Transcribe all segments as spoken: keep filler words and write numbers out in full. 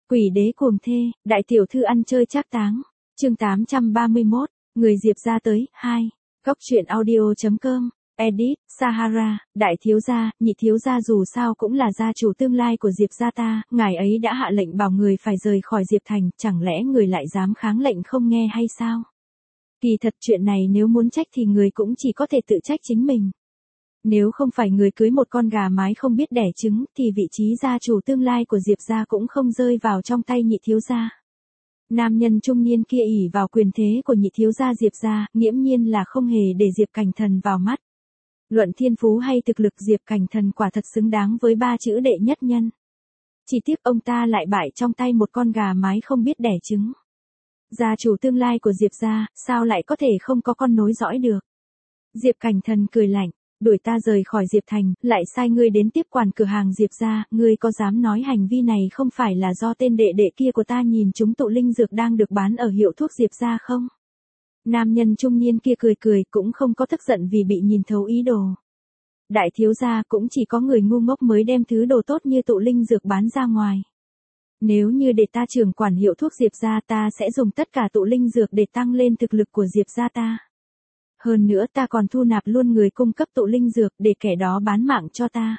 Quỷ đế cuồng thê, đại tiểu thư ăn chơi trác táng. Chương tám trăm ba mươi mốt, người Diệp gia tới, hai. Góc truyện audio chấm com, edit, Sahara, đại thiếu gia, nhị thiếu gia dù sao cũng là gia chủ tương lai của Diệp gia ta, ngài ấy đã hạ lệnh bảo người phải rời khỏi Diệp thành, chẳng lẽ người lại dám kháng lệnh không nghe hay sao? Kỳ thật chuyện này nếu muốn trách thì người cũng chỉ có thể tự trách chính mình. Nếu không phải người cưới một con gà mái không biết đẻ trứng, thì vị trí gia chủ tương lai của Diệp gia cũng không rơi vào trong tay nhị thiếu gia. Nam nhân trung niên kia ỷ vào quyền thế của nhị thiếu gia Diệp gia, nghiễm nhiên là không hề để Diệp Cảnh Thần vào mắt. Luận thiên phú hay thực lực Diệp Cảnh Thần quả thật xứng đáng với ba chữ đệ nhất nhân. Chỉ tiếc ông ta lại bại trong tay một con gà mái không biết đẻ trứng. Gia chủ tương lai của Diệp gia, sao lại có thể không có con nối dõi được? Diệp Cảnh Thần cười lạnh. Đuổi ta rời khỏi Diệp thành, lại sai ngươi đến tiếp quản cửa hàng Diệp gia, ngươi có dám nói hành vi này không phải là do tên đệ đệ kia của ta nhìn chúng tụ linh dược đang được bán ở hiệu thuốc Diệp gia không? Nam nhân trung niên kia cười cười, cũng không có tức giận vì bị nhìn thấu ý đồ. Đại thiếu gia, cũng chỉ có người ngu ngốc mới đem thứ đồ tốt như tụ linh dược bán ra ngoài. Nếu như để ta trưởng quản hiệu thuốc Diệp gia, ta sẽ dùng tất cả tụ linh dược để tăng lên thực lực của Diệp gia ta. Hơn nữa ta còn thu nạp luôn người cung cấp tụ linh dược để kẻ đó bán mạng cho ta.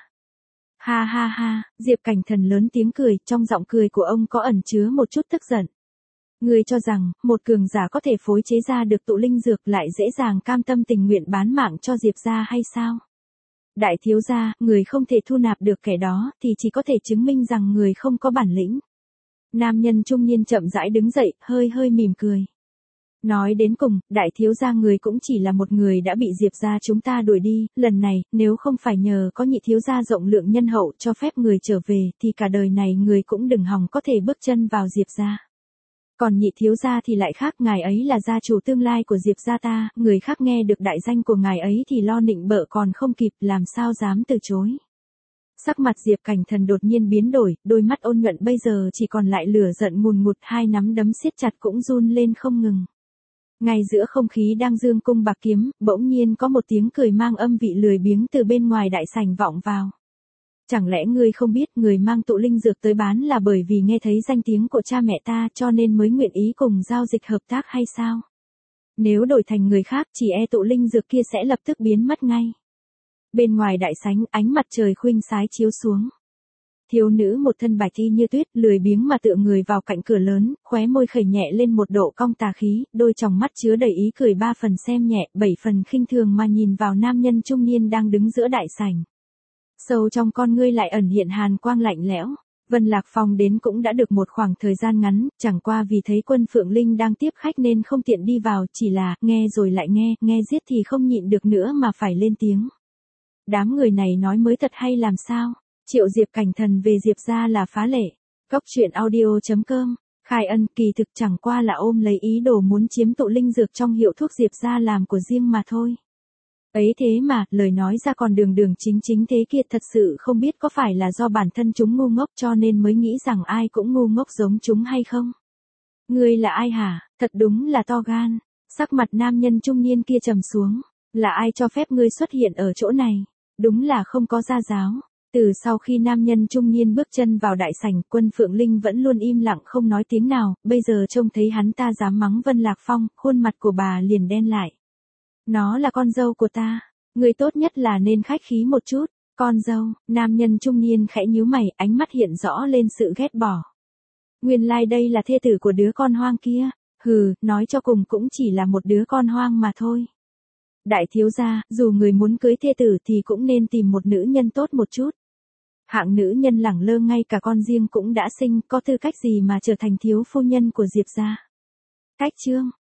Ha ha ha, Diệp Cảnh Thần lớn tiếng cười, trong giọng cười của ông có ẩn chứa một chút tức giận. Ngươi cho rằng, một cường giả có thể phối chế ra được tụ linh dược lại dễ dàng cam tâm tình nguyện bán mạng cho Diệp gia hay sao? Đại thiếu gia, người không thể thu nạp được kẻ đó thì chỉ có thể chứng minh rằng người không có bản lĩnh. Nam nhân trung niên chậm rãi đứng dậy, hơi hơi mỉm cười. Nói đến cùng, đại thiếu gia người cũng chỉ là một người đã bị Diệp gia chúng ta đuổi đi, lần này, nếu không phải nhờ có nhị thiếu gia rộng lượng nhân hậu cho phép người trở về, thì cả đời này người cũng đừng hòng có thể bước chân vào Diệp gia. Còn nhị thiếu gia thì lại khác, ngài ấy là gia chủ tương lai của Diệp gia ta, người khác nghe được đại danh của ngài ấy thì lo nịnh bợ còn không kịp, làm sao dám từ chối. Sắc mặt Diệp Cảnh Thần đột nhiên biến đổi, đôi mắt ôn nhuận bây giờ chỉ còn lại lửa giận ngùn ngụt, hai nắm đấm siết chặt cũng run lên không ngừng. Ngay giữa không khí đang dương cung bạc kiếm, bỗng nhiên có một tiếng cười mang âm vị lười biếng từ bên ngoài đại sảnh vọng vào. Chẳng lẽ ngươi không biết người mang tụ linh dược tới bán là bởi vì nghe thấy danh tiếng của cha mẹ ta cho nên mới nguyện ý cùng giao dịch hợp tác hay sao? Nếu đổi thành người khác chỉ e tụ linh dược kia sẽ lập tức biến mất ngay. Bên ngoài đại sảnh ánh mặt trời khuynh sái chiếu xuống. Thiếu nữ một thân bạch y như tuyết, lười biếng mà tựa người vào cạnh cửa lớn, khóe môi khẩy nhẹ lên một độ cong tà khí, đôi tròng mắt chứa đầy ý cười ba phần xem nhẹ, bảy phần khinh thường mà nhìn vào nam nhân trung niên đang đứng giữa đại sảnh. Sâu trong con ngươi lại ẩn hiện hàn quang lạnh lẽo. Vân Lạc Phong đến cũng đã được một khoảng thời gian ngắn, chẳng qua vì thấy quân Phượng Linh đang tiếp khách nên không tiện đi vào, chỉ là, nghe rồi lại nghe, nghe giết thì không nhịn được nữa mà phải lên tiếng. Đám người này nói mới thật hay làm sao? Triệu Diệp Cảnh Thần về Diệp gia là phá lệ. Góc truyện audio chấm com, khai ân kỳ thực chẳng qua là ôm lấy ý đồ muốn chiếm tụ linh dược trong hiệu thuốc Diệp gia làm của riêng mà thôi. Ấy thế mà, lời nói ra còn đường đường chính chính thế kia, thật sự không biết có phải là do bản thân chúng ngu ngốc cho nên mới nghĩ rằng ai cũng ngu ngốc giống chúng hay không? Ngươi là ai hả? Thật đúng là to gan. Sắc mặt nam nhân trung niên kia trầm xuống. Là ai cho phép ngươi xuất hiện ở chỗ này? Đúng là không có gia giáo. Từ sau khi nam nhân trung niên bước chân vào đại sảnh, quân Phượng Linh vẫn luôn im lặng không nói tiếng nào, bây giờ trông thấy hắn ta dám mắng Vân Lạc Phong, khuôn mặt của bà liền đen lại. Nó là con dâu của ta, người tốt nhất là nên khách khí một chút. Con dâu, nam nhân trung niên khẽ nhíu mày, ánh mắt hiện rõ lên sự ghét bỏ. Nguyên lai like đây là thê tử của đứa con hoang kia, hừ, nói cho cùng cũng chỉ là một đứa con hoang mà thôi. Đại thiếu gia, dù người muốn cưới thê tử thì cũng nên tìm một nữ nhân tốt một chút. Hạng nữ nhân lẳng lơ ngay cả con riêng cũng đã sinh, có tư cách gì mà trở thành thiếu phu nhân của Diệp gia. Cách chương,